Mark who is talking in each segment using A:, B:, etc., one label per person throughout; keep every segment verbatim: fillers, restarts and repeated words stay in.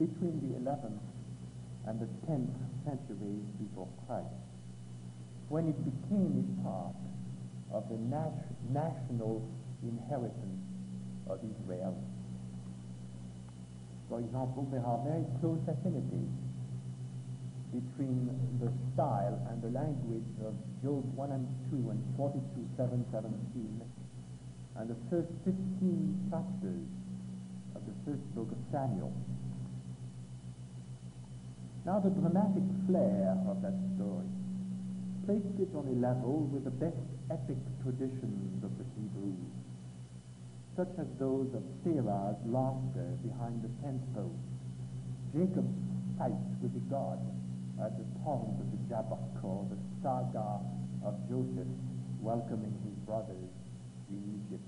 A: between the eleventh and the tenth centuries before Christ, when it became a part of the nat- national inheritance of Israel. For example, there are very close affinities between the style and the language of Job one and two and forty-two, seven, seventeen, and the first fifteen chapters of the first book of Samuel. Now the dramatic flair of that story placed it on a level with the best epic traditions of the Hebrews, such as those of Sarah's laughter behind the tent post, Jacob's fight with the God at the pond of the Jabbok, or the saga of Joseph welcoming his brothers in Egypt.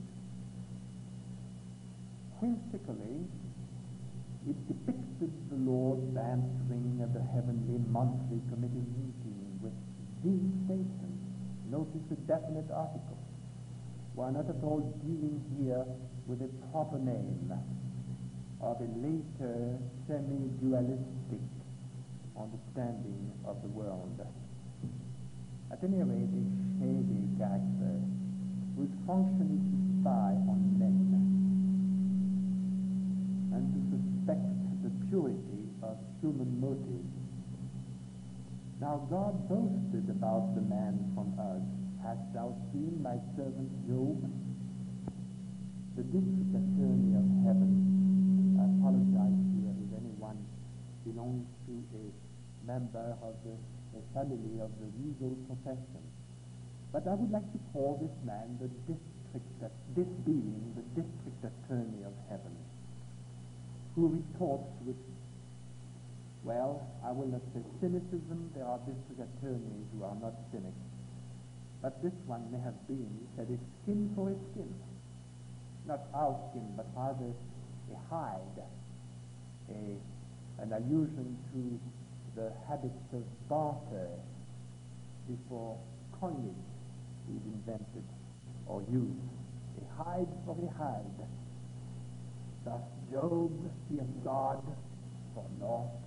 A: Whimsically, it depicted the Lord answering at the heavenly monthly committee meeting with the Satan. Notice a definite article. We're not at all dealing here with a proper name of a later semi-dualistic understanding of the world. At any rate, a shady character whose function is to spy on men and to suspect the purity of human motives. Now God boasted about the man from us. Hast thou seen my servant Job? The district attorney of heaven, I apologize here if anyone belongs to a member of the, the family of the legal profession. But I would like to call this man the district, this being the district attorney of heaven, who retorts with, well, I will not say cynicism, there are district attorneys who are not cynics, but this one may have been, he said, a skin for a skin. Not our skin, but rather a hide, a, an allusion to the habits of barter before coinage is invented or used. A hide for a hide. Doth Job fear God for naught?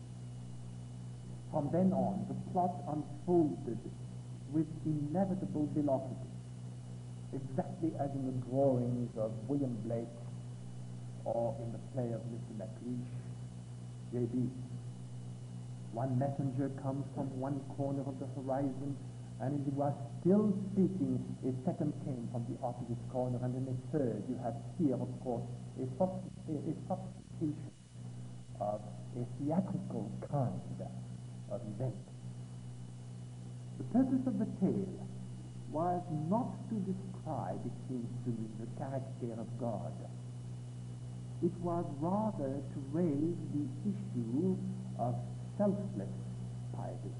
A: From then on, the plot unfolded with inevitable velocity, exactly as in the drawings of William Blake or in the play of Mister MacLeish, J B One messenger comes from one corner of the horizon, and as he was still speaking, a second came from the opposite corner, and then a third. You have here, of course, a, a, a substitution of a theatrical kind of event. The purpose of the tale was not to describe, it seems to me, the character of God. It was rather to raise the issue of selfless piety.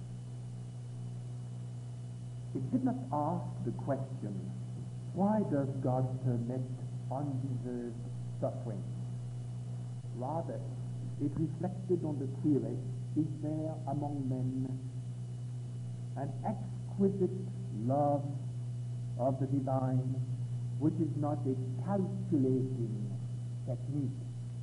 A: It did not ask the question, why does God permit undeserved suffering? Rather, it reflected on the query, is there among men an exquisite love of the divine which is not a calculating technique?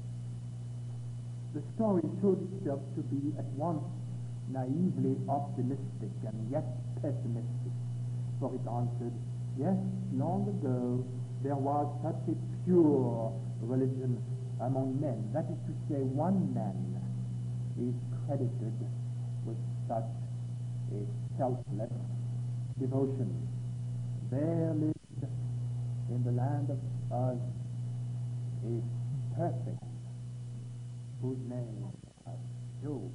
A: The story showed itself to be at once naively optimistic and yet pessimistic, for it answered, yes, long ago there was such a pure religion among men. That is to say, one man is credited with such a selfless devotion. There lived in the land of Uz a perfect whose name was Job.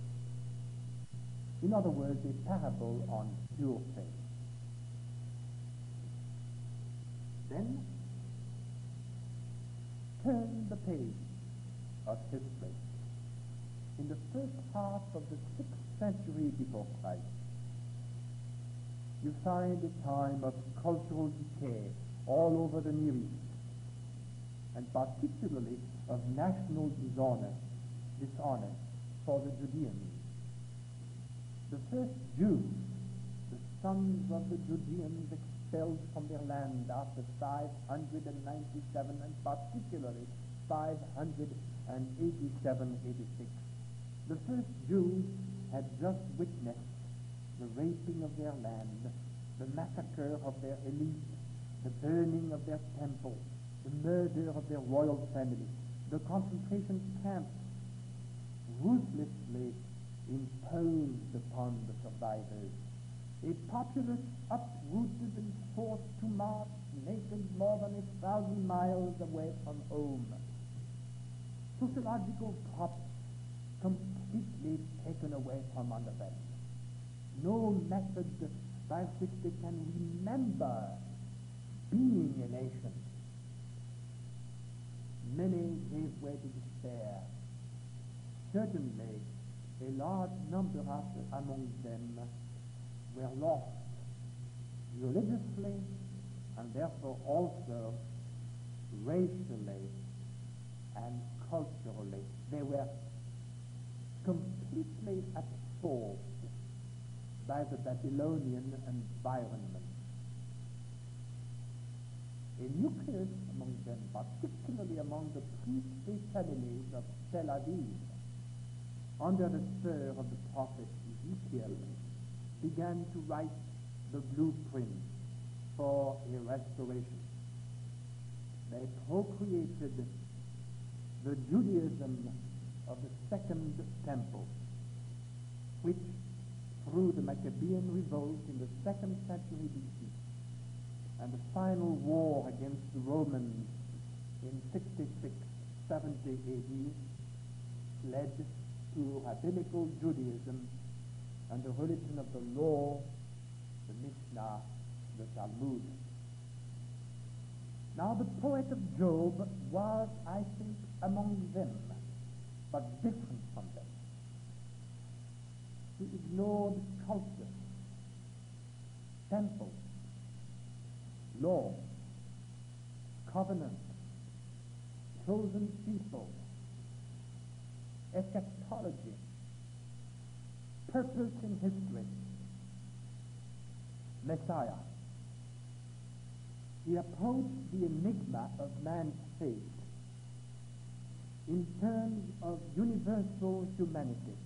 A: In other words, a parable on pure faith. Then turn the page of history. In the first half of the sixth century before Christ, you find a time of cultural decay all over the Near East, and particularly of national dishonor, dishonor for the Judeans. The first Jews, the sons of the Judeans expelled from their land after five hundred ninety-seven, and particularly five hundred and eighty-seven eighty-six. The first Jews had just witnessed the raping of their land, the massacre of their elite, the burning of their temple, the murder of their royal family, the concentration camps ruthlessly imposed upon the survivors. A populace uprooted and forced to march naked more than a thousand miles away from home. Sociological props completely taken away from under them. No method by which they can remember being a nation. Many gave way to despair. Certainly, a large number of, among them were lost religiously and therefore also racially and culturally. They were completely absorbed by the Babylonian environment. A nucleus among them, particularly among the priestly families of Tel Aviv, under the spur of the prophet Ezekiel, began to write the blueprint for a restoration. They procreated the Judaism of the Second Temple, which, through the Maccabean revolt in the second century B C and the final war against the Romans in sixty-six seventy A D, led to rabbinical Judaism and the religion of the law, the Mishnah, the Talmud. Now the poet of Job was, I think, among them, but different from them. He ignored culture, temple, law, covenant, chosen people, eschatology, purpose in history, Messiah. He approached the enigma of man's fate in terms of universal humanity.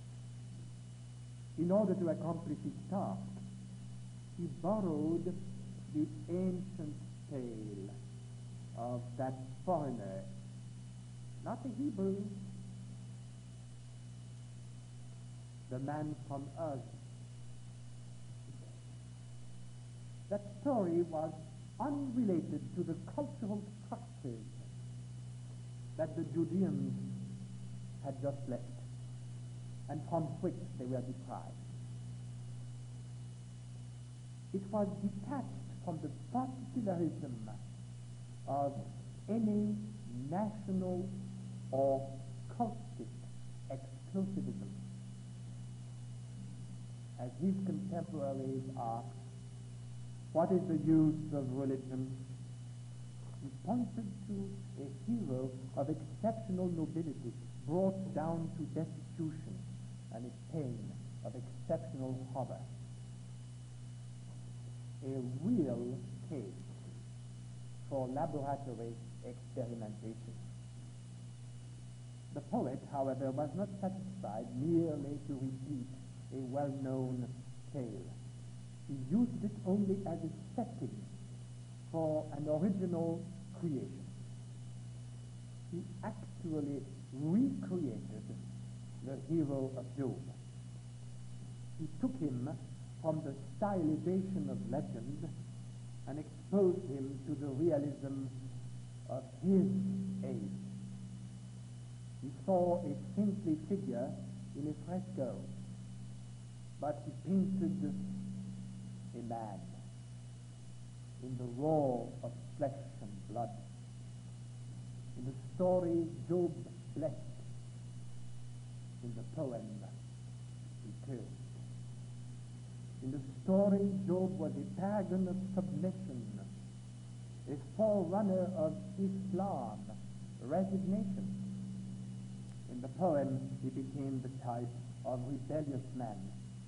A: In order to accomplish his task, he borrowed the ancient tale of that foreigner, not the Hebrew, the man from Uz. That story was unrelated to the cultural structures that the Judeans had just left and from which they were deprived. It was detached from the particularism of any national or cultic exclusivism. As his contemporaries asked, what is the use of religion? He pointed to a hero of exceptional nobility, brought down to destitution and a pain of exceptional horror. A real case for laboratory experimentation. The poet, however, was not satisfied merely to repeat a well-known tale. He used it only as a setting for an original creation. He actually recreated the hero of Job. He took him from the stylization of legend and exposed him to the realism of his age. He saw a saintly figure in a fresco, but he painted a man in the raw of flesh and blood. In the story Job blessed, in the poem he cursed. In the story Job was a paragon of submission, a forerunner of Islam, resignation. In the poem he became the type of rebellious man,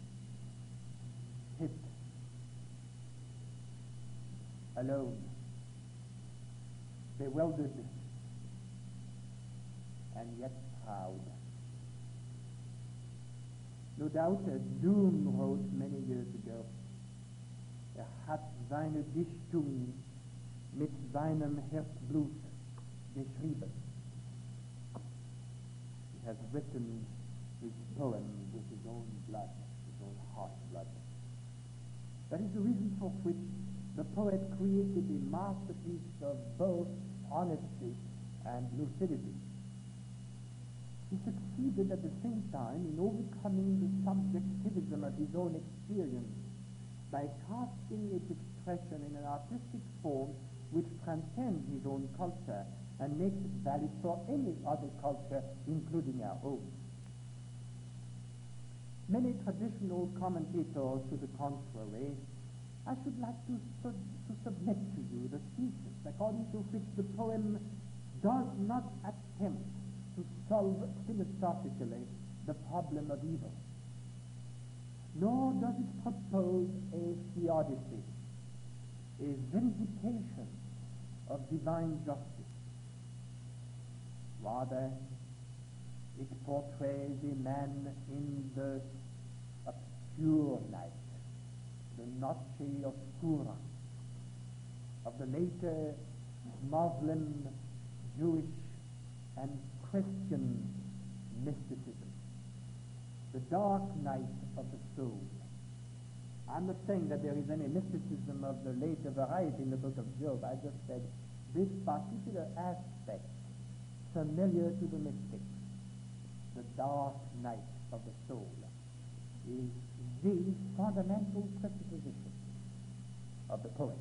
A: hit, alone, bewildered, and yet proud. No doubt, as Doom wrote many years ago, er hat seine Dichtung mit seinem Herzblut geschrieben. He has written his poem with his own blood, his own heart blood. That is the reason for which the poet created a masterpiece of both honesty and lucidity. He succeeded at the same time in overcoming the subjectivism of his own experience by casting its expression in an artistic form which transcends his own culture and makes it valid for any other culture, including our own. Many traditional commentators to the contrary, I should like to, sub- to submit to you the thesis according to which the poem does not attempt to solve philosophically the problem of evil, nor does it propose a theodicy, a vindication of divine justice. Rather, it portrays a man in the obscure night, the noche oscura of the later Muslim, Jewish, and Christian mysticism, the dark night of the soul. I'm not saying that there is any mysticism of the later variety in the book of Job. I just said this particular aspect familiar to the mystics, the dark night of the soul, is the fundamental presupposition of the poet.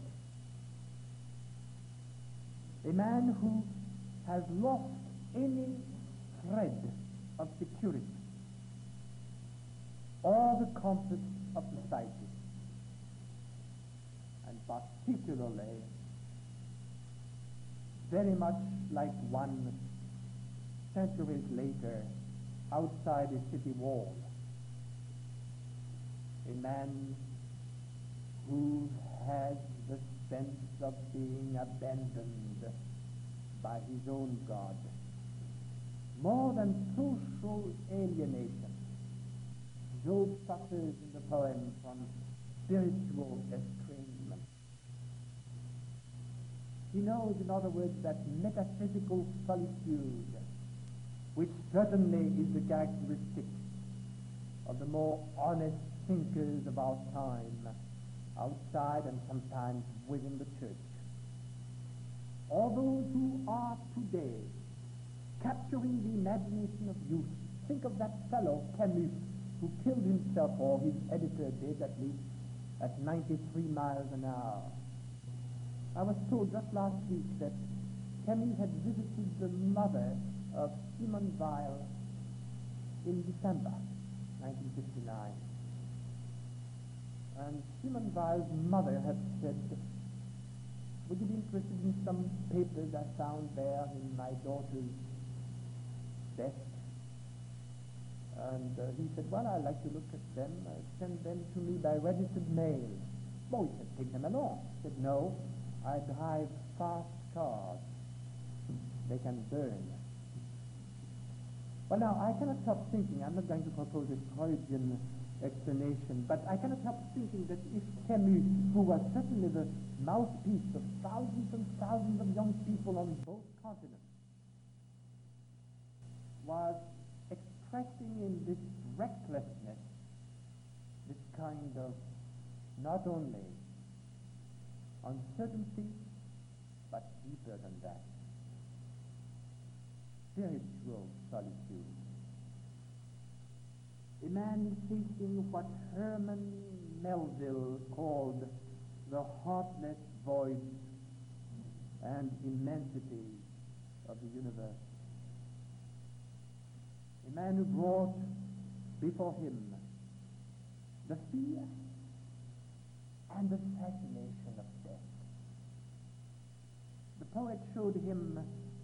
A: A man who has lost any thread of security or the comforts of society, and particularly very much like one centuries later outside a city wall, a man who has the sense of being abandoned by his own God. More than social alienation, Job suffers in the poem from spiritual estrangement. He knows, in other words, that metaphysical solitude, which certainly is the characteristic of the more honest thinkers of our time, outside and sometimes within the church. All those who are today capturing the imagination of youth. Think of that fellow, Camus, who killed himself, or his editor did at least, at ninety-three miles an hour. I was told just last week that Camus had visited the mother of Simone Weil in December nineteen fifty-nine. And Simone Weil's mother had said, would you be interested in some papers I found there in my daughter's desk? And uh, he said, well, I'd like to look at them. Uh, send them to me by registered mail. Oh, he said, take them along. He said, no, I drive fast cars. They can burn. Well, now, I cannot help thinking, I'm not going to propose a Freudian explanation, but I cannot help thinking that if Camus, who was certainly the mouthpiece of thousands and thousands of young people on both continents, was expressing in this recklessness this kind of not only uncertainty, but deeper than that, spiritual solitude. A man facing what Herman Melville called the heartless void and immensity of the universe. A man who brought before him the fear and the fascination of death. The poet showed him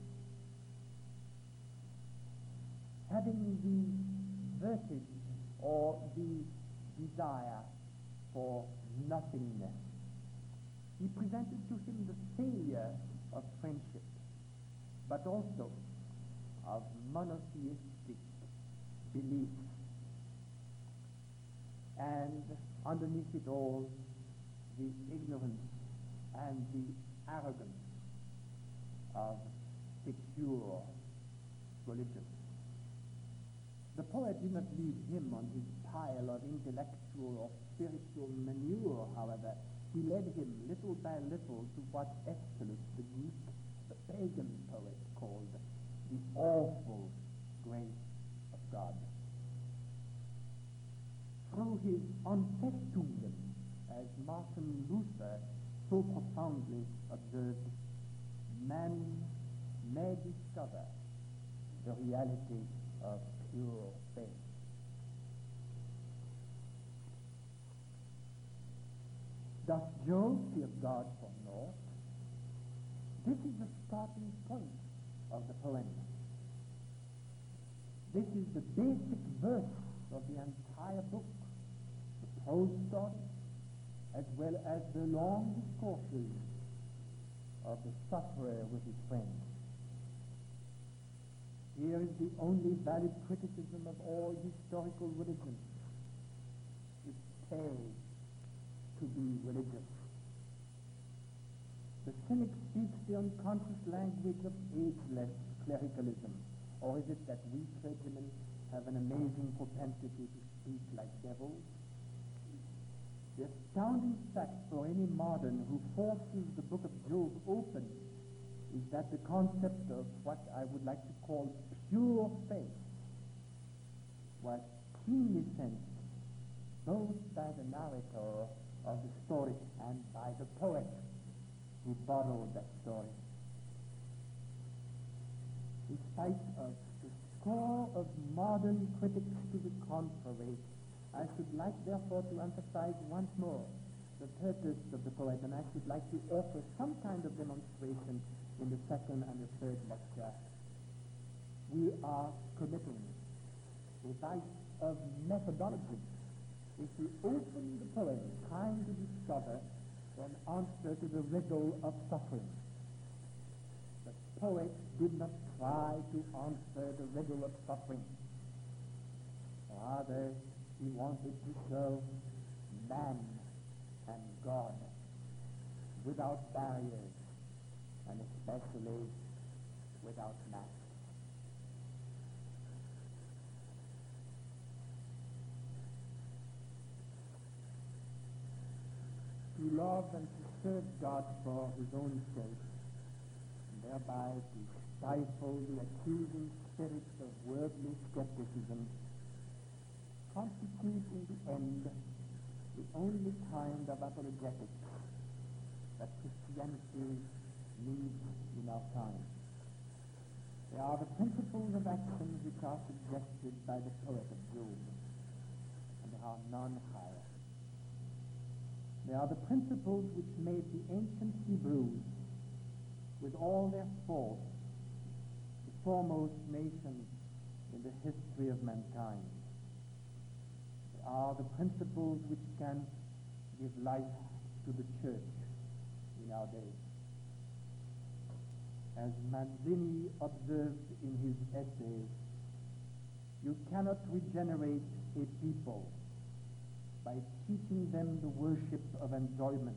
A: having the vertige or the desire for nothingness. He presented to him the failure of friendship, but also of monotheistic belief. And underneath it all, the ignorance and the arrogance of secure religion. The poet did not leave him on his pile of intellectual or spiritual manure, however. He led him little by little to what Aeschylus, the Greek, the pagan poet, called the awful grace of God. Through his Anfechtungen, as Martin Luther so profoundly observed, man may discover the reality of pure faith. Does Job fear God for naught? This is the starting point of the poem. This is the basic verse of the entire book, the prose story, as well as the long discourses of the sufferer with his friend. Here is the only valid criticism of all historical religions. It pays to be religious. The cynic speaks the unconscious language of ageless clericalism, or is it that we clergymen have an amazing propensity to speak like devils? The astounding fact for any modern who forces the book of Job open is that the concept of what I would like to call pure faith was keenly sensed both by the narrator of the story and by the poet who borrowed that story. In spite of the score of modern critics to the contrary, I should like therefore to emphasize once more the purpose of the poet, and I should like to offer some kind of demonstration in the second and the third lecture. We are committing a vice of methodology if we open the poem trying to discover an answer to the riddle of suffering. The poet did not try to answer the riddle of suffering. Rather, he wanted to show man and God without barriers, and especially without masks. To love and to serve God for his own sake, and thereby to stifle the accusing spirits of worldly skepticism, constitutes in the end the only kind of apologetics that Christianity needs in our time. They are the principles of action which are suggested by the poet of Job, and there are none higher. They are the principles which made the ancient Hebrews, with all their faults, the foremost nation in the history of mankind. They are the principles which can give life to the church in our days. As Manzini observed in his essay, you cannot regenerate a people by teaching them the worship of enjoyment.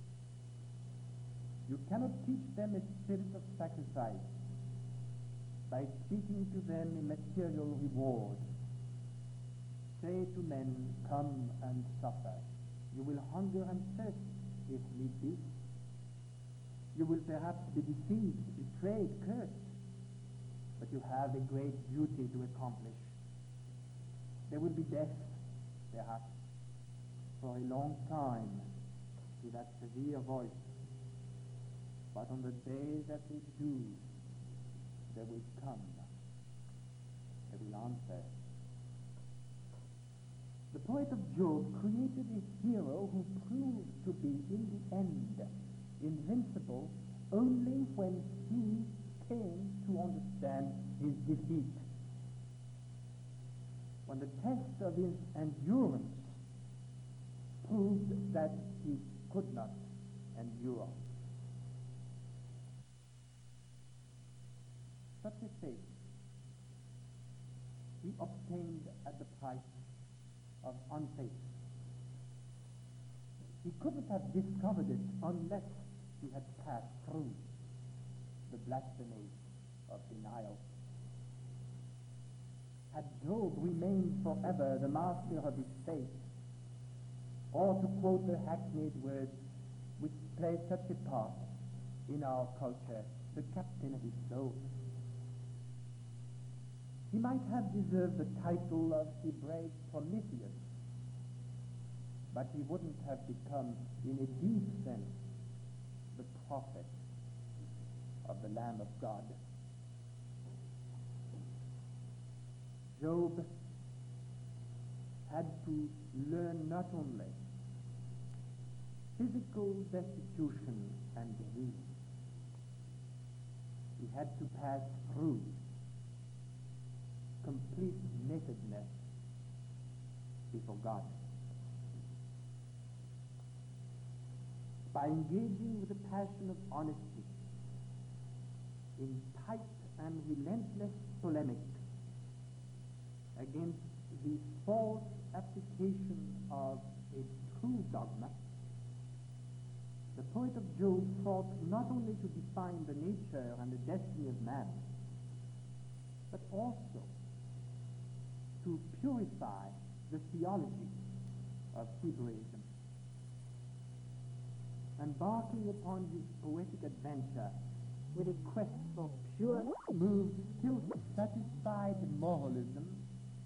A: You cannot teach them a spirit of sacrifice by speaking to them a material reward. Say to men, come and suffer. You will hunger and thirst if need be. You will perhaps be deceived, betrayed, cursed, but you have a great duty to accomplish. There will be death, perhaps, for a long time to that severe voice, but on the day that they do, they will come, they will answer. The poet of Job created a hero who proved to be, in the end, invincible only when he came to understand his defeat. When the test of his endurance proved that he could not endure. Such a faith obtained at the price of unfaith. He couldn't have discovered it unless he had passed through the blasphemy of denial. Had Job remained forever the master of his fate, or to quote the hackneyed words which play such a part in our culture, the captain of his soul, he might have deserved the title of Hebraic Prometheus, but he wouldn't have become, in a deep sense, the prophet of the Lamb of God. Job had to learn not only physical destitution and disease, he had to pass through complete nakedness before God. By engaging with the passion of honesty in tight and relentless polemic against the false application of a true dogma, the poet of Job sought not only to define the nature and the destiny of man, but also to purify the theology of Hebraism. Embarking upon his poetic adventure with a quest for pure, moved, still satisfied moralism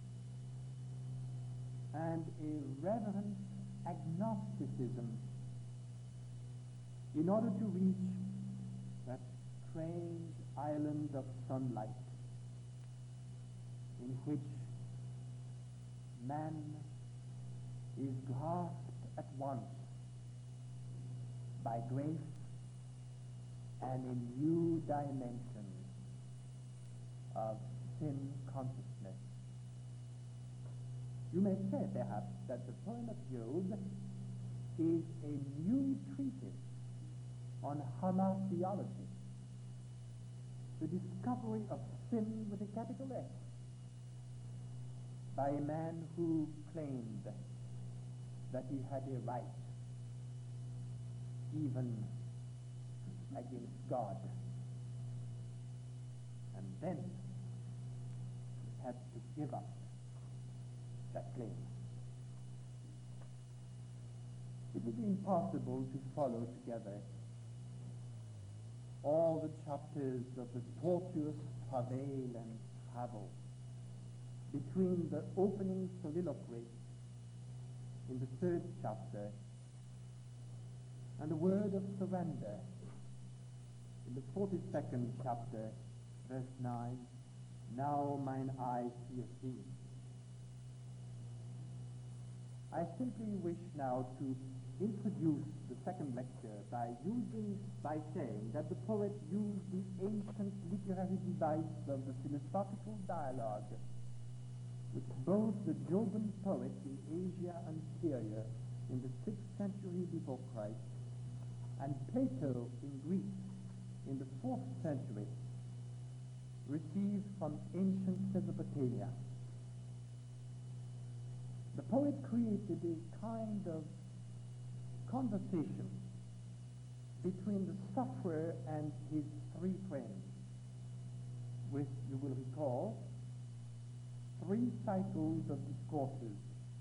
A: and a reverent agnosticism, in order to reach that strange island of sunlight in which man is grasped at once by grace and a new dimension of sin consciousness. You may say, perhaps, that the poem of Job is a new treatise on hamartheology, the discovery of sin with a capital S, by a man who claimed that he had a right even against God, and then had to give up that claim. It would be impossible to follow together all the chapters of the tortuous travail and travel between the opening soliloquy in the third chapter and the word of surrender in the forty-second chapter, verse nine, "Now mine eyes see thee." I simply wish now to introduce the second lecture by using, by saying that the poet used the ancient literary device of the philosophical dialogue which both the Joban poets in Asia Anterior in the sixth century before Christ and Plato in Greece in the fourth century received from ancient Mesopotamia. The poet created a kind of conversation between the sufferer and his three friends, with, you will recall, three cycles of discourses,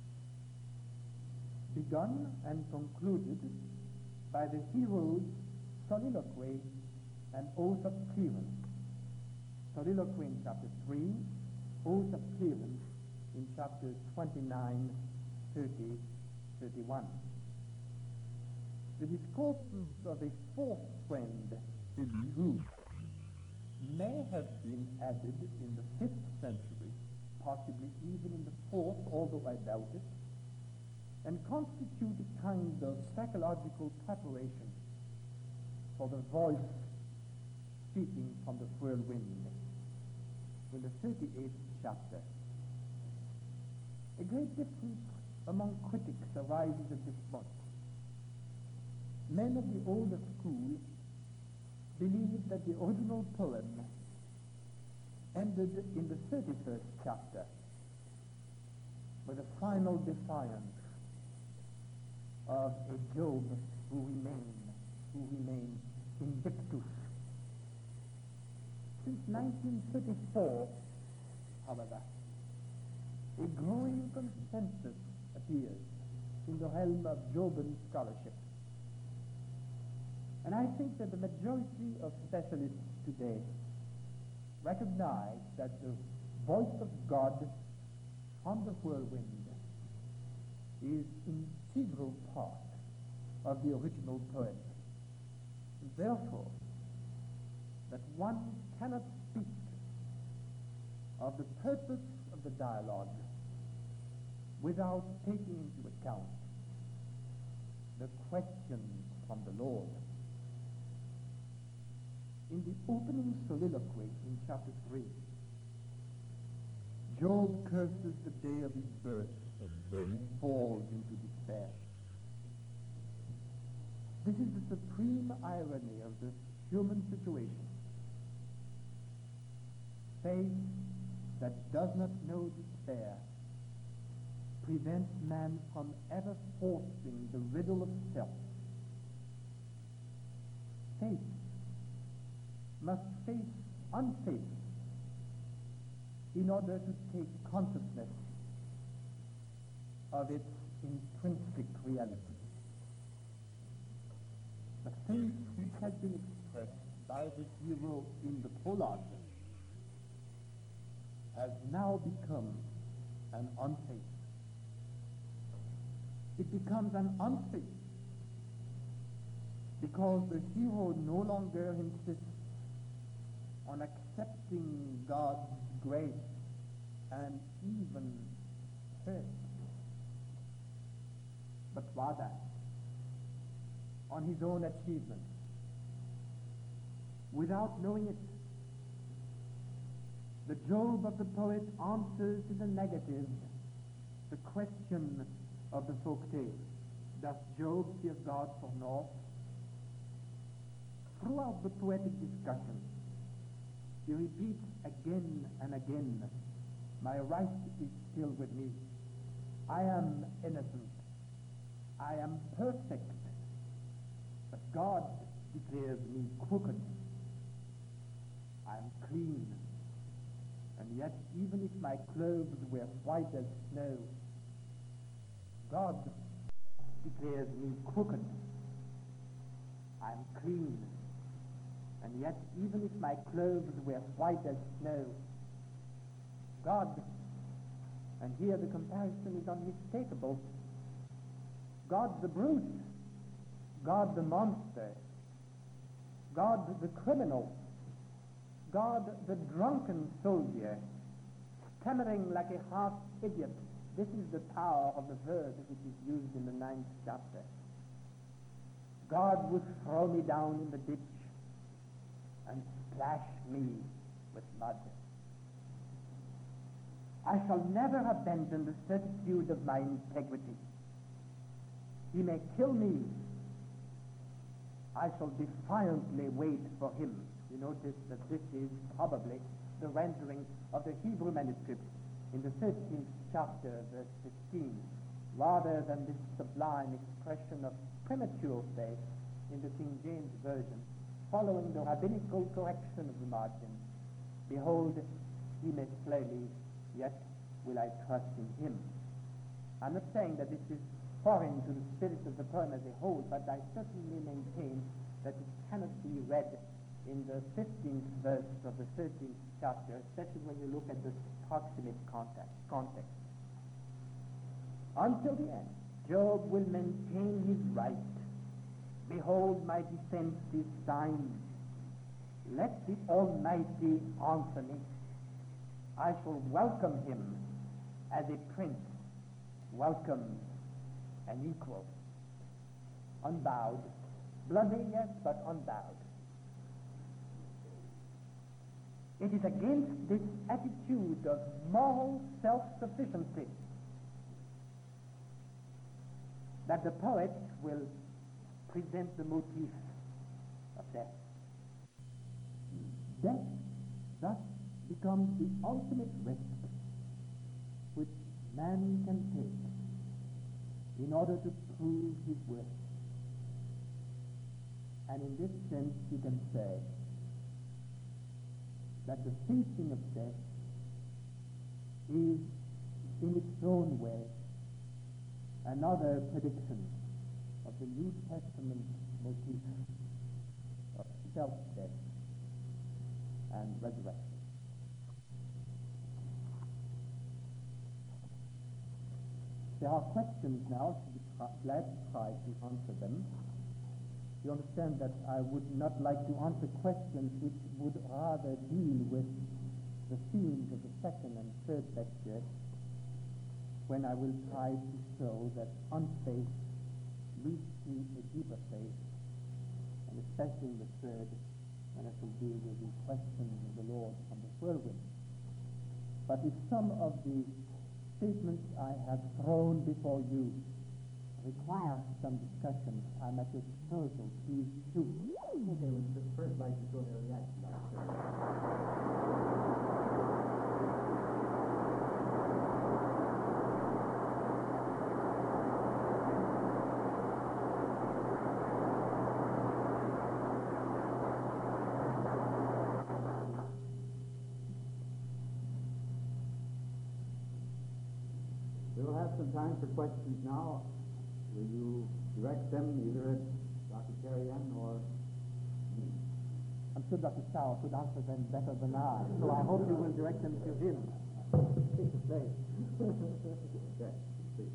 A: begun and concluded by the hero's soliloquy and oath of clearance. Soliloquy in chapter three, oath of clearance in chapters twenty-nine, thirty, thirty-one. The discourses of a fourth friend, who may have been added in the fifth century, possibly even in the fourth, although I doubt it, and constitute a kind of psychological preparation for the voice speaking from the whirlwind in the thirty-eighth chapter. A great difference among critics arises at this point. Men of the older school believed that the original poem ended in the thirty-first chapter, for the final defiance of a Job who remained, who remained invictus. Since nineteen thirty-four, however, a growing consensus appears in the realm of Jobian scholarship. And I think that the majority of specialists today recognize that the voice of God on the whirlwind is an integral part of the original poem. Therefore, that one cannot speak of the purpose of the dialogue without taking into account the questions from the Lord. In the opening soliloquy in chapter three, Job curses the day of his birth and falls into despair. This is the supreme irony of the human situation. Faith that does not know despair prevents man from ever forcing the riddle of self. Faith must face unfaith in order to take consciousness of its intrinsic reality. The faith which has been expressed by the hero in the prologue has now become an unfaith. It becomes an unfaith because the hero no longer insists on accepting God's grace and even faith, but rather on his own achievement. Without knowing it, the Job of the poet answers in the negative the question of the folk tale. Does Job fear God for naught? Throughout the poetic discussion, he repeats again and again, my right is still with me. I am innocent. I am perfect. But God declares me crooked. I am clean. And yet, even if my clothes were white as snow, God declares me crooked. I am clean. And yet, even if my clothes were white as snow, God, and here the comparison is unmistakable, God the brute, God the monster, God the criminal, God the drunken soldier, stammering like a half-idiot. This is the power of the verb which is used in the ninth chapter. God would throw me down in the ditch and splash me with mud. I shall never abandon the certitude of my integrity. He may kill me. I shall defiantly wait for him. You notice that this is probably the rendering of the Hebrew manuscript in the thirteenth chapter, verse fifteen, rather than this sublime expression of premature faith in the King James Version, following the rabbinical correction of the margin. Behold, he may slay me, yet will I trust in him. I'm not saying that this is foreign to the spirit of the poem as a whole, but I certainly maintain that it cannot be read in the fifteenth verse of the thirteenth chapter, especially when you look at the proximate context. context. Until the end, Job will maintain his right. Behold, my defense is thine. Let the Almighty answer me. I shall welcome him as a prince, welcome an equal, unbowed, bloody, yes, but unbowed. It is against this attitude of moral self-sufficiency that the poet will present the motif of death. Death thus becomes the ultimate risk which man can take in order to prove his worth. And in this sense, you can say that the facing of death is, in its own way, another prediction of the New Testament motif of self-death and resurrection. There are questions now, I should be try, glad to try to answer them. You understand that I would not like to answer questions which would rather deal with the themes of the second and third lecture, when I will try to show that unfaith leads to a deeper faith, and especially in the third, when it will deal with the question of the Lord from the whirlwind. But if some of the statements I have thrown before you require some discussion, I'm at your disposal. Please choose.
B: Okay, we would first like to go to a reaction, Doctor. We will have some time for questions now. Will you direct them either at Doctor Terrien or me?
A: I'm sure Doctor Sauer could answer them better than I, so I hope you will direct them to him.
B: Take the place. Okay, please.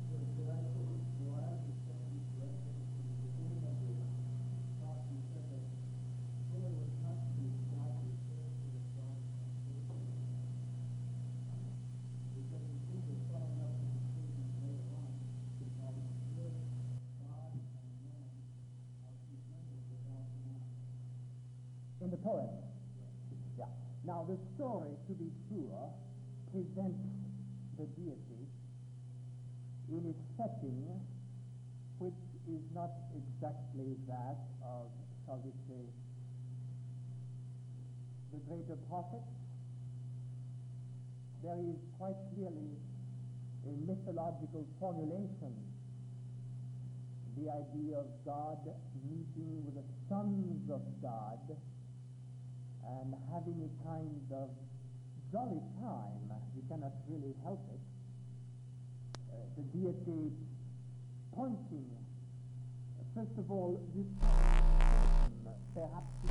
A: In the poem. Yeah. Now the story, to be sure, presents the deity in its setting, which is not exactly that of, shall we say, the greater prophet. There is quite clearly a mythological formulation, the idea of God meeting with the sons of God and having a kind of jolly time. You cannot really help it. Uh, the deity pointing, uh, first of all, this perhaps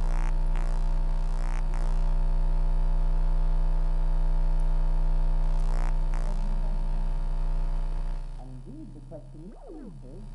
A: and indeed the question is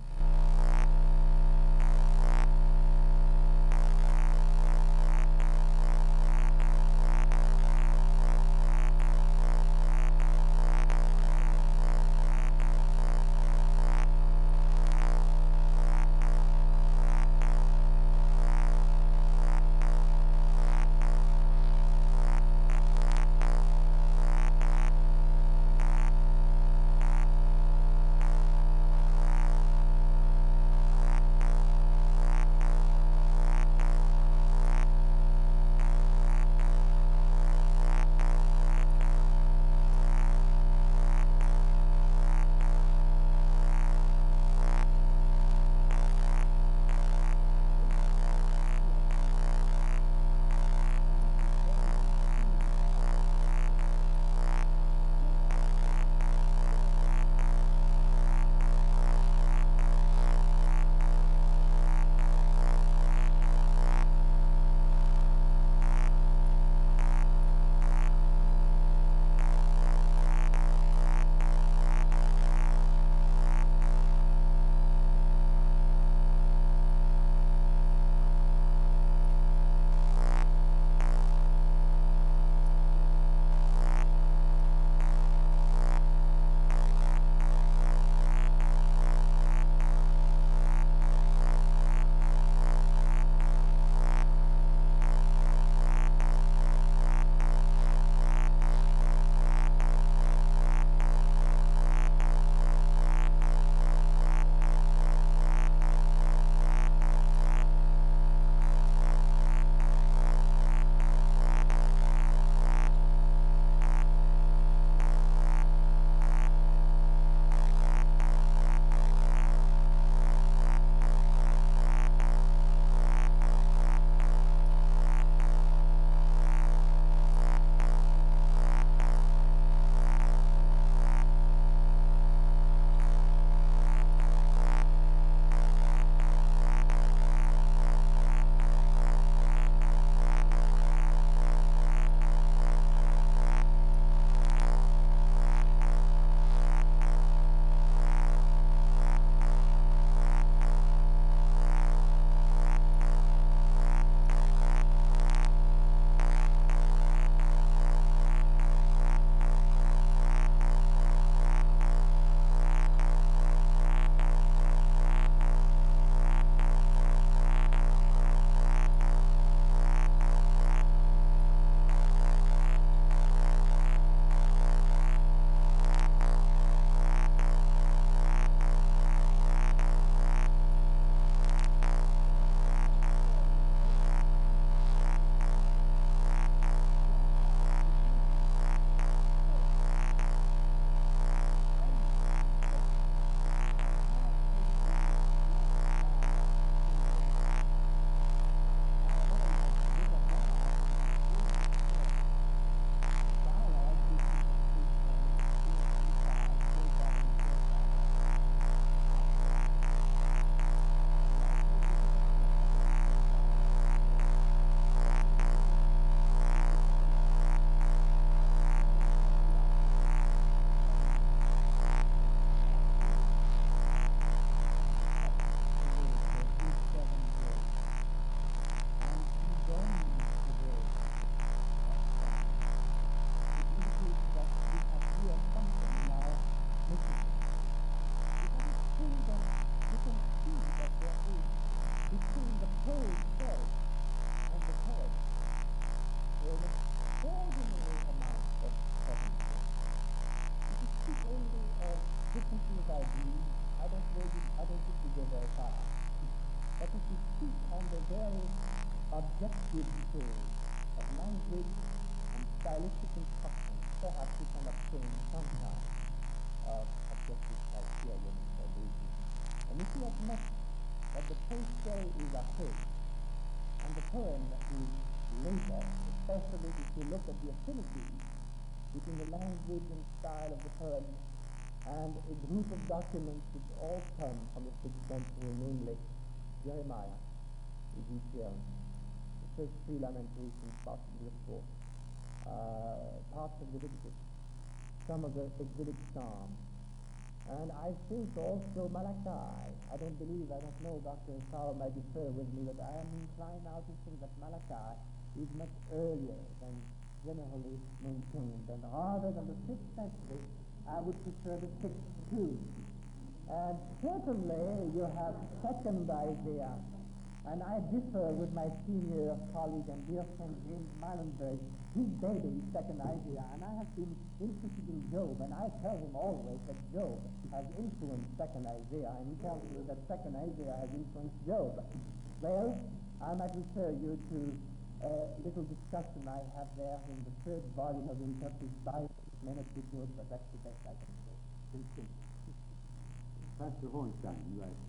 C: differences of ideas, I don't, know you, I don't think we go very far. But if we speak on the very objective terms of language and stylistic instruction, perhaps we can obtain some kind of objective criterion for reading. And if we admit that the first story is a first, and the poem is later, especially if you look at the affinities between the language and style of the poem and a group of documents which all come from the sixth century, namely Jeremiah, Ezekiel, the first three lamentations, possibly the fourth, uh, parts of Leviticus, some of the exilic psalms, and I think also Malachi. I don't believe, I don't know, Doctor Sauer might differ with me, but I am inclined now to think that Malachi is much earlier than generally maintained, and rather than the sixth century, I would prefer the sixth too. And certainly you have second Isaiah, and I differ with my senior colleague and dear friend James Milenberg. His baby is second Isaiah, and I have been interested in Job, and I tell him always that Job has influenced second Isaiah, and he tells me that second Isaiah has influenced Job. Well, I might refer you to a little discussion I have there in the third volume of the Interpreted Bible. It may not be good, but that's the best I can say. Thank you.
B: Pastor Hornstein, you right.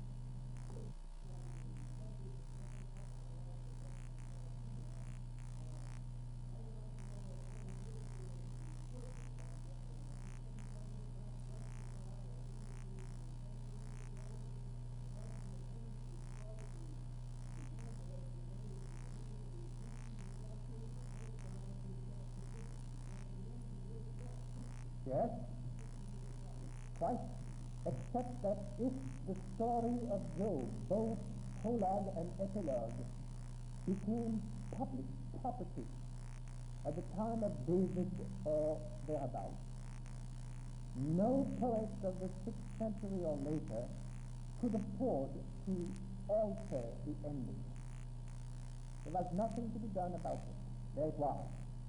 C: Yes, quite, except that if the story of Job, both prologue and epilogue, became public property at the time of David or thereabouts, no poet of the sixth century or later could afford to alter the ending. There was nothing to be done about it. There it was.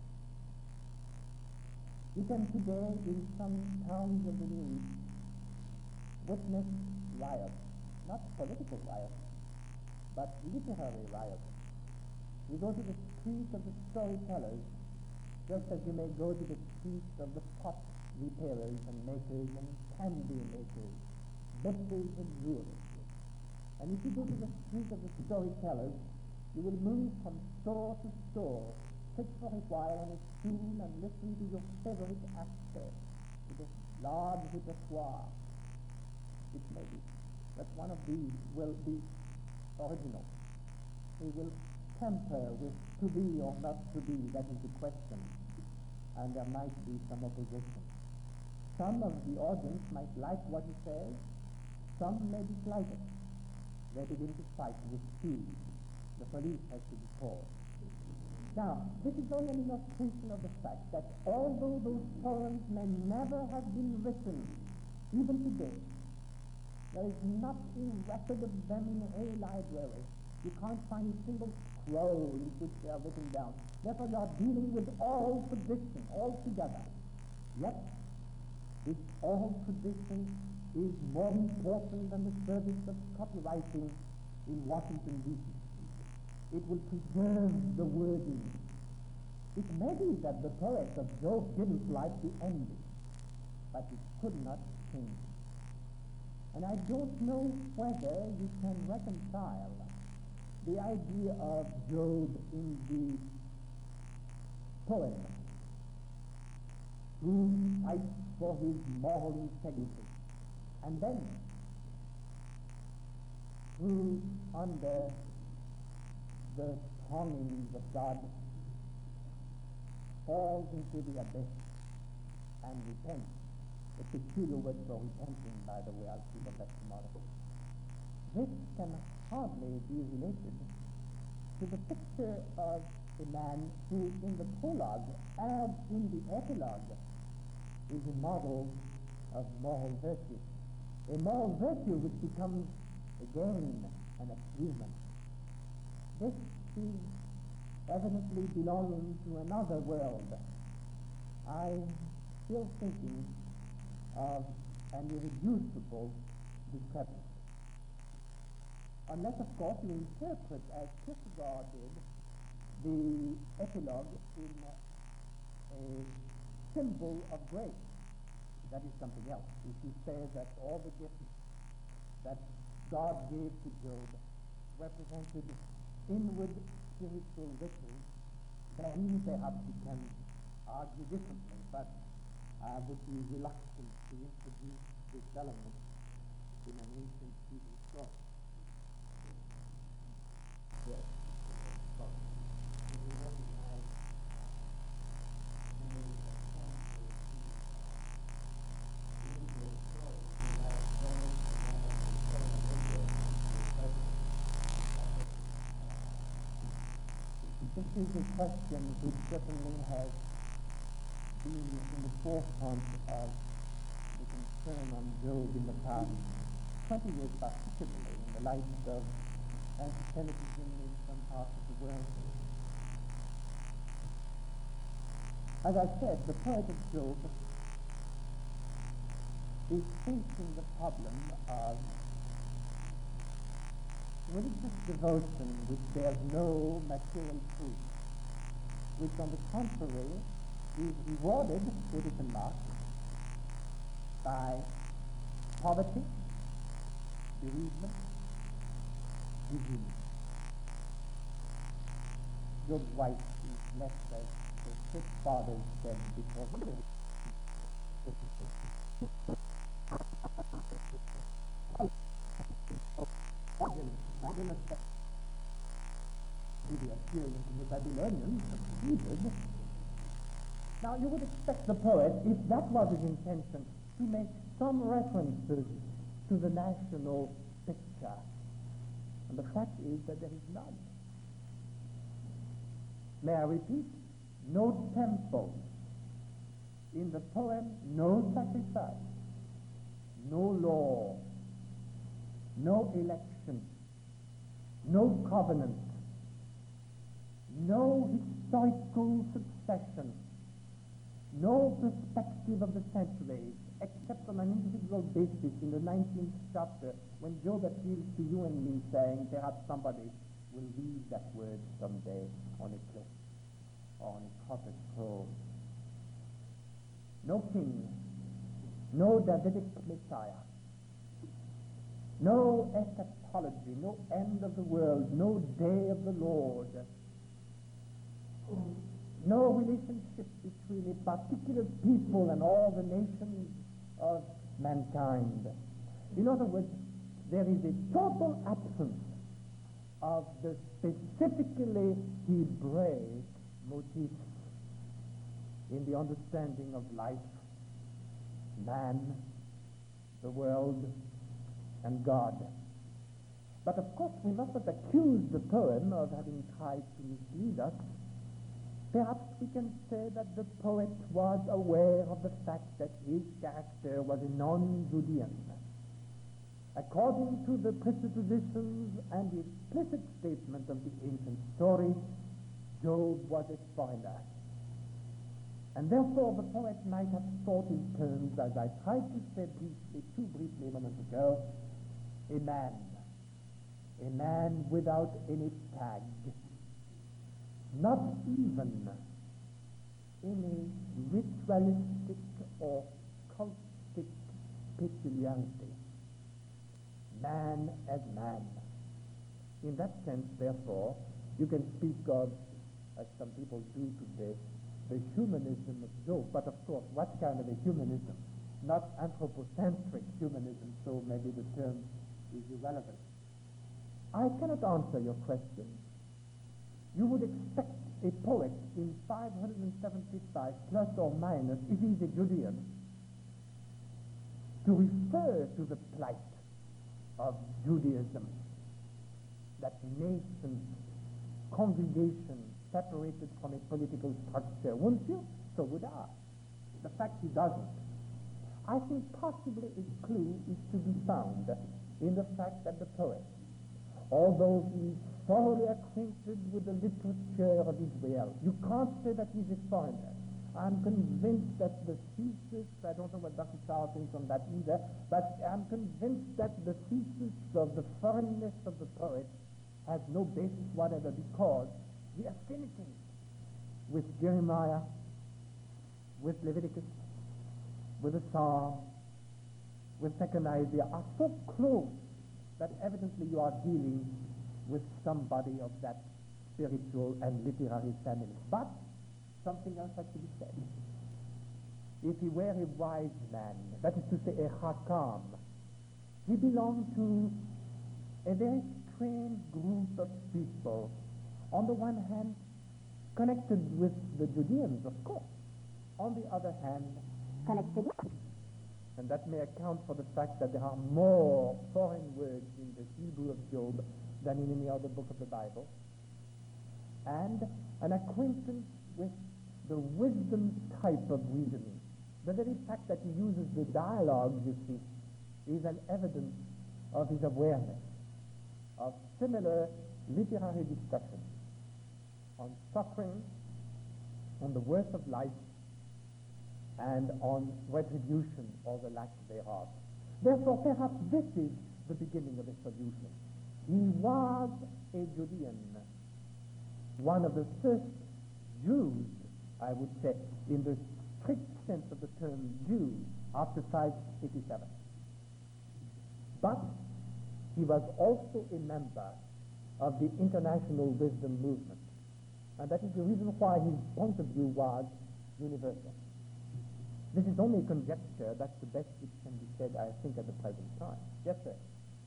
C: You can today, in some towns of the Near East, witness riots, not political riots, but literary riots. You go to the street of the storytellers, just as you may go to the street of the pot repairers and makers and candy makers, butchers and jewelers. And if you go to the street of the storytellers, you will move from store to store, sit for a while on a stool and listen to your favorite actor with a large repertoire, which may be that one of these will be original. He will temper with to be or not to be, that is the question, and there might be some opposition. Some of the audience might like what he says, some may dislike it. They begin to fight with speed. The police has to be called. Now, this is only an illustration of the fact that although those poems may never have been written, even today, there is not a record of them in a library. You can't find a single scroll in which they are written down. Therefore, you are dealing with all tradition altogether. Yet, this all tradition is more important than the service of copywriting in Washington, D C It will preserve the wording. It may be that the poet of Job didn't like the ending, but it could not change. And I don't know whether you can reconcile the idea of Job in the poem, who fights for his moral integrity, and then who, under the longings of God, falls into the abyss and repents. A peculiar word for repenting, by the way, I'll speak of that tomorrow. This can hardly be related to the picture of a man who, in the prologue, as in the epilogue, is a model of moral virtue. A moral virtue which becomes, again, an achievement. This is evidently belonging to another world. I'm still thinking of and irreducible discrepancy. Unless, of course, you interpret, as Kierkegaard did, the epilogue in a symbol of grace. That is something else. If you say that all the gifts that God gave to Job represented inward spiritual riches, then perhaps you can argue differently, but I would be reluctant to introduce this element in an ancient Hebrew story. Yes. This is a question which certainly has been in the forefront of the concern on Job in the past twenty years, particularly in the light of anti-Semitism in some parts of the world. As I said, the poet of Job is facing the problem of religious devotion which bears no material fruit, which on the contrary is rewarded, quotation marks, by poverty, bereavement, disease. Job's wife is left as the sick father said before he died. The appearance of the Babylonians succeeded. Now you would expect the poet, if that was his intention, to make some references to the national picture. And the fact is that there is none. May I repeat? No temple. In the poem, no sacrifice, no law, no election, no covenant, no historical succession, no perspective of the centuries, except on an individual basis in the nineteenth chapter, when Job appeals to you and me, saying, perhaps somebody will read that word someday on a cliff or on a cottage scroll. No king, no Davidic Messiah, no eschatology, no end of the world, no day of the Lord, no relationship between a particular people and all the nations of mankind. In other words, there is a total absence of the specifically Hebraic motifs in the understanding of life, man, the world, and God. But of course we must not accuse the poem of having tried to mislead us. Perhaps we can say that the poet was aware of the fact that his character was a non-Judean. According to the presuppositions and the explicit statement of the ancient story, Job was a foreigner. And therefore the poet might have thought in terms, as I tried to say briefly, too briefly a moment ago, a man, a man without any tag, not even any ritualistic or cultic peculiarity. Man as man. In that sense, therefore, you can speak of, as some people do today, the humanism of Job. But of course, what kind of a humanism? Not anthropocentric humanism, so maybe the term is irrelevant. I cannot answer your question. You would expect a poet in five hundred seventy-five, plus or minus, if he's a Judean, to refer to the plight of Judaism, that nascent congregation separated from a political structure, wouldn't you? So would I. The fact he doesn't. I think possibly a clue is to be found in the fact that the poet, although he is thoroughly acquainted with the literature of Israel, you can't say that he's a foreigner. I'm convinced that the thesis, I don't know what Doctor Charles thinks on that either, but I'm convinced that the thesis of the foreignness of the poet has no basis whatever, because the affinities with Jeremiah, with Leviticus, with the Psalm, with Second Isaiah are so close that evidently you are dealing with somebody of that spiritual and literary family. But something else has to be said. If he were a wise man, that is to say a Hakam, he belonged to a very strange group of people. On the one hand, connected with the Judeans, of course. On the other hand, connected, and that may account for the fact that there are more foreign words in the Hebrew of Job than in any other book of the Bible, and an acquaintance with the wisdom type of reasoning. The very fact that he uses the dialogue, you see, is an evidence of his awareness of similar literary discussions on suffering, on the worth of life, and on retribution or the lack thereof. Therefore, perhaps this is the beginning of a solution. He was a Judean, one of the first Jews, I would say, in the strict sense of the term Jew, after five eighty-seven. But he was also a member of the International Wisdom Movement. And that is the reason why his point of view was universal. This is only conjecture. That's the best which can be said, I think, at the present time. Yes, sir.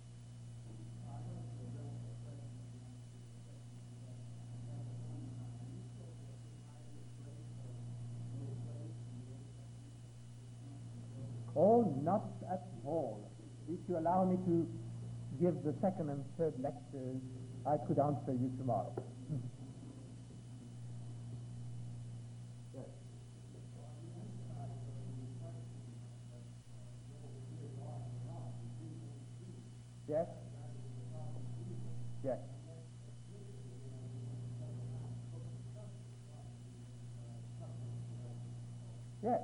C: Oh, not at all. If you allow me to give the second and third lectures, I could answer you tomorrow. Yes? Yes. Yes.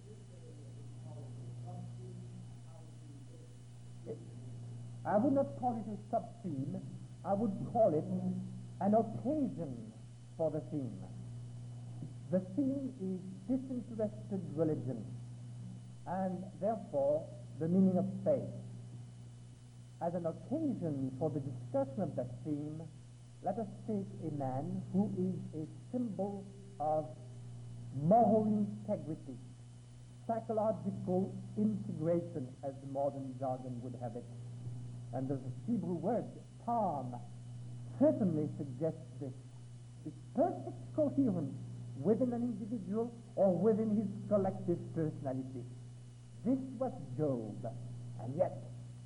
C: It, I would not call it a sub-theme. I would call it an occasion for the theme. The theme is disinterested religion, and therefore the meaning of faith. As an occasion for the discussion of that theme, let us take a man who is a symbol of moral integrity, psychological integration, as the modern jargon would have it. And the Hebrew word, tam, certainly suggests this. It's perfect coherence within an individual or within his collective personality. This was Job, and yet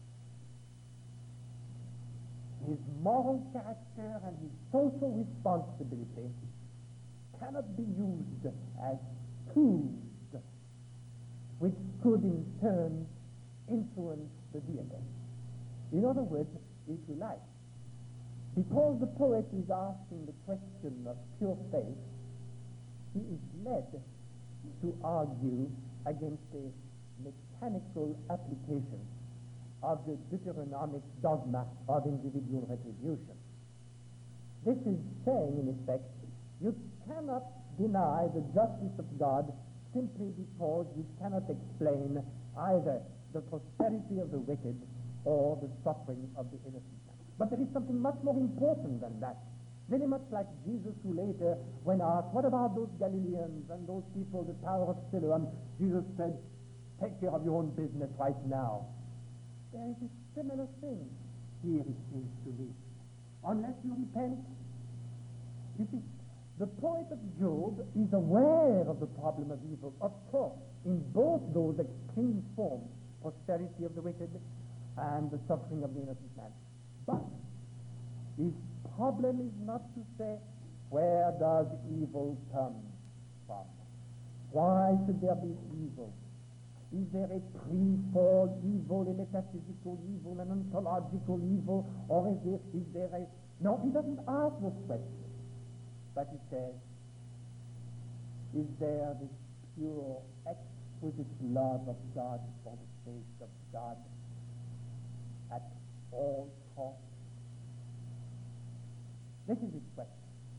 C: his moral character and his social responsibility cannot be used as tools which could in turn influence the deity. In other words, if you like, because the poet is asking the question of pure faith, he is led to argue against a mechanical application of the Deuteronomic dogma of individual retribution. This is saying, in effect, you cannot deny the justice of God simply because you cannot explain either the prosperity of the wicked or the suffering of the innocent. But there is something much more important than that. Very much like Jesus, who later, when asked, what about those Galileans and those people, the Tower of Siloam, Jesus said, take care of your own business right now. There is a similar thing here, it seems to me. Unless you repent, you see, the poet of Job is aware of the problem of evil, of course, in both those extreme forms, prosperity of the wicked and the suffering of the innocent man. But his problem is not to say, where does evil come from? Why should there be evil? Is there a pre-fall evil, a metaphysical evil, an ontological evil, or is there, is there a... No, he doesn't ask those questions. But he says, is there this pure, exquisite love of God for the sake of God at all costs? This is his question.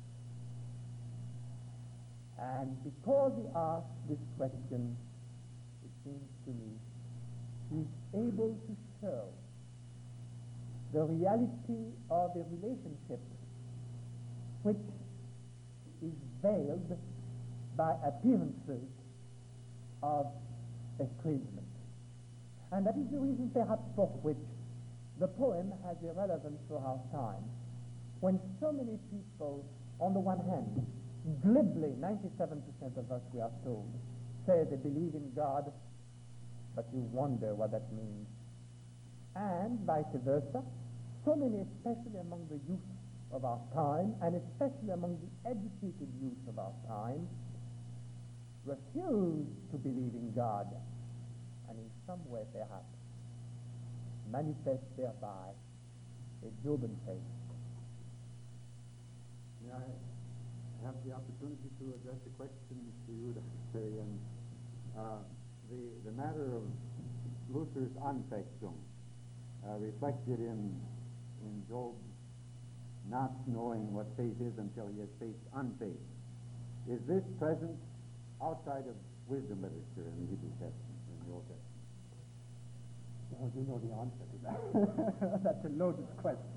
C: And because he asked this question, it seems to me, he's able to show the reality of a relationship which is veiled by appearances of estrangement. And that is the reason perhaps for which the poem has a relevance for our time, when so many people, on the one hand, glibly, ninety-seven percent of us, we are told, say they believe in God, but you wonder what that means. And vice versa, so many, especially among the youth of our time, and especially among the educated youth of our time, refuse to believe in God, and in some way perhaps manifest thereby a Joban faith.
B: May I have the opportunity to address a question to you, Doctor Perriand? Uh, the, the matter of Luther's Anfechtung, uh, reflected in, in Job not knowing what faith is until he has faced unfaith. Is this present outside of wisdom literature in the Hebrew Testament, in the Old Testament?
A: Oh, you know the answer to that. That's a loaded question.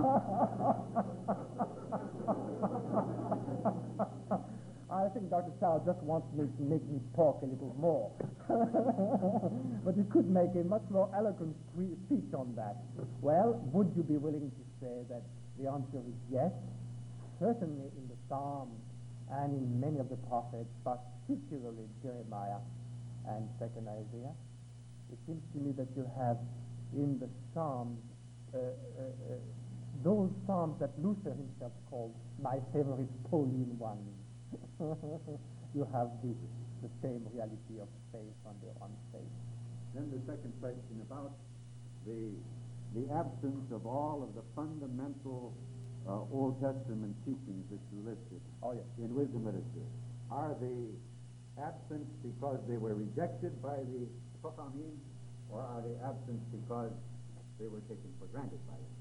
C: I think Doctor Chow just wants me to make me talk a little more. But he could make a much more eloquent speech on that. Well, would you be willing to say that the answer is yes? Certainly in the Psalms and in many of the prophets, particularly Jeremiah and Second Isaiah. It seems to me that you have in the Psalms uh, uh, uh, those Psalms that Luther himself called my favorite Pauline ones. You have the, the same reality of faith under unfaith.
B: Then the second question about the the absence of all of the fundamental uh, Old Testament teachings that you listed
C: oh, yes.
B: in wisdom literature. Are they absent because they were rejected by the Chachamim, or are they absent because they were taken for granted by them?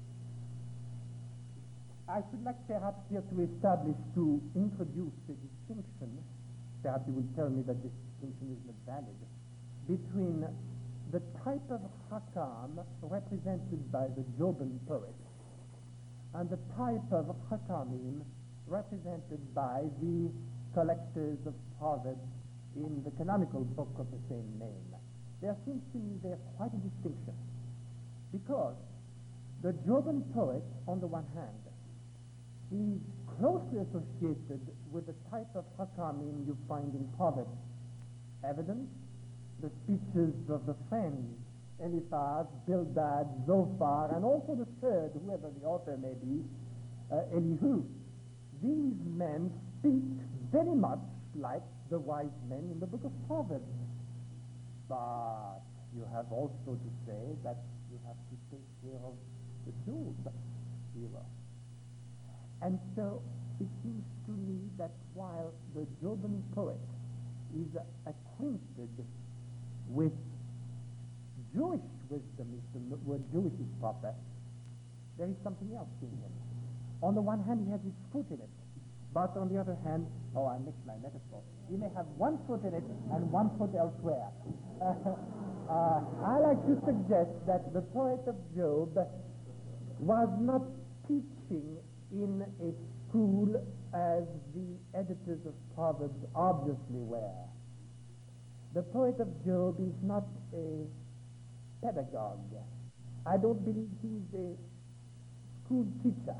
C: I should like perhaps here to establish, to introduce a distinction, perhaps you will tell me that this distinction is not valid, between the type of Hakam represented by the Joban poet and the type of Hakamim represented by the collectors of Proverbs in the canonical book of the same name. There seems to me there quite a distinction, because the Joban poet, on the one hand, is closely associated with the type of Hakamim you find in Proverbs. Evidence, the speeches of the friends, Eliphaz, Bildad, Zophar, and also the third, whoever the author may be, uh, Elihu. These men speak very much like the wise men in the book of Proverbs. But you have also to say that you have to take care of the Job era. And so it seems to me that while the Joban poet is acquainted with Jewish wisdom, if the word Jewish is proper, there is something else in him. On the one hand, he has his foot in it, but on the other hand, oh, I mixed my metaphor. He may have one foot in it and one foot elsewhere. uh, I like to suggest that the poet of Job was not teaching in a school as the editors of Proverbs obviously were. The poet of Job is not a pedagogue. I don't believe he's a school teacher.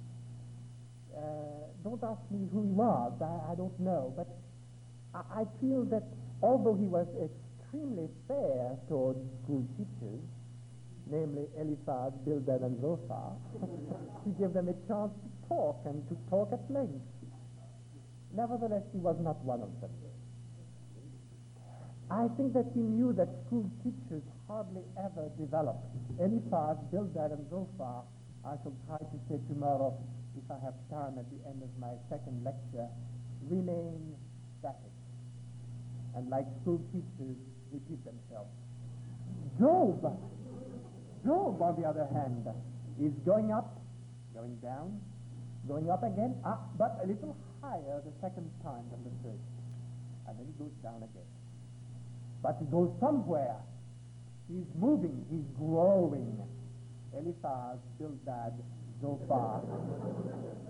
C: Uh, don't ask me who he was, I, I don't know, but I, I feel that although he was extremely fair towards school teachers, namely Eliphaz, Bildad, and Zophar, he gave them a chance to talk and to talk at length. Nevertheless, he was not one of them. I think that he knew that school teachers hardly ever develop. Eliphaz, Bildad, and Zophar, I shall try to say tomorrow, if I have time at the end of my second lecture, remain static. and like school teachers repeat themselves. Job, Job, on the other hand, is going up, going down, going up again, up, but a little higher the second time than the first. And then he goes down again. But he goes somewhere. He's moving, he's growing. Eliphaz, Bildad, Zophar.